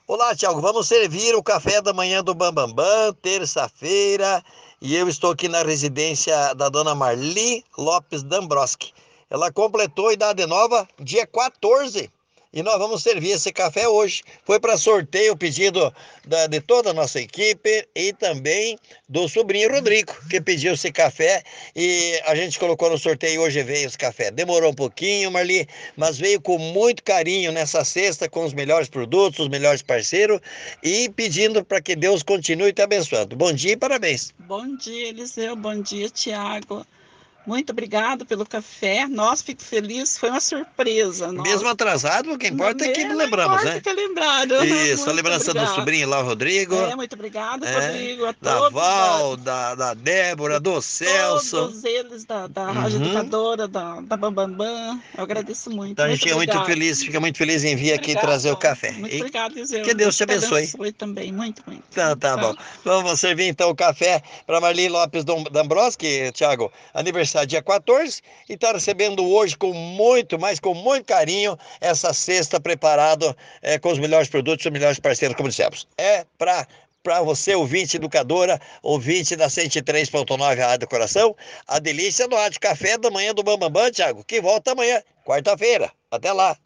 Olá, Thiago. Vamos servir o café da manhã do Bambambam, terça-feira. E eu estou aqui na residência da dona Marli Lopes Dambroski. Ela completou a idade nova dia 14. E nós vamos servir esse café hoje. Foi para sorteio o pedido de toda a nossa equipe e também do sobrinho Rodrigo, que pediu esse café. E a gente colocou no sorteio. Hoje veio esse café. Demorou um pouquinho, Marli, mas veio com muito carinho nessa cesta, com os melhores produtos, os melhores parceiros, e pedindo para que Deus continue te abençoando. Bom dia e parabéns. Bom dia, Eliseu. Bom dia, Tiago. Muito obrigado pelo café. Nossa, fico feliz. Foi uma surpresa. Mesmo Nossa, atrasado, o que importa é que não lembramos, importa né? que lembraram. Isso, a Muito lembrança do obrigado. sobrinho lá, o Rodrigo, Muito obrigado, é, Rodrigo, a da todos Val, da Débora, de do Celso. todos eles da Rádio Uhum. Educadora, da Bambambam. Eu agradeço Então muito. a gente Muito obrigado. fica muito feliz em vir aqui trazer o Obrigado. café. Muito E obrigado, que Eliseu. Deus Deus te te abençoe. abençoe também. Muito, muito. Tá, tá bom. Tchau. Vamos servir então o café para Marli Lopes Dambroski, Thiago. Aniversário dia 14 e está recebendo hoje com muito carinho, essa cesta preparada com os melhores produtos, os melhores parceiros, como dissemos. É para você, ouvinte educadora, ouvinte da 103.9 Rádio do Coração, a delícia do rádio café da manhã do Bambambam, Thiago, que volta amanhã, quarta-feira. Até lá.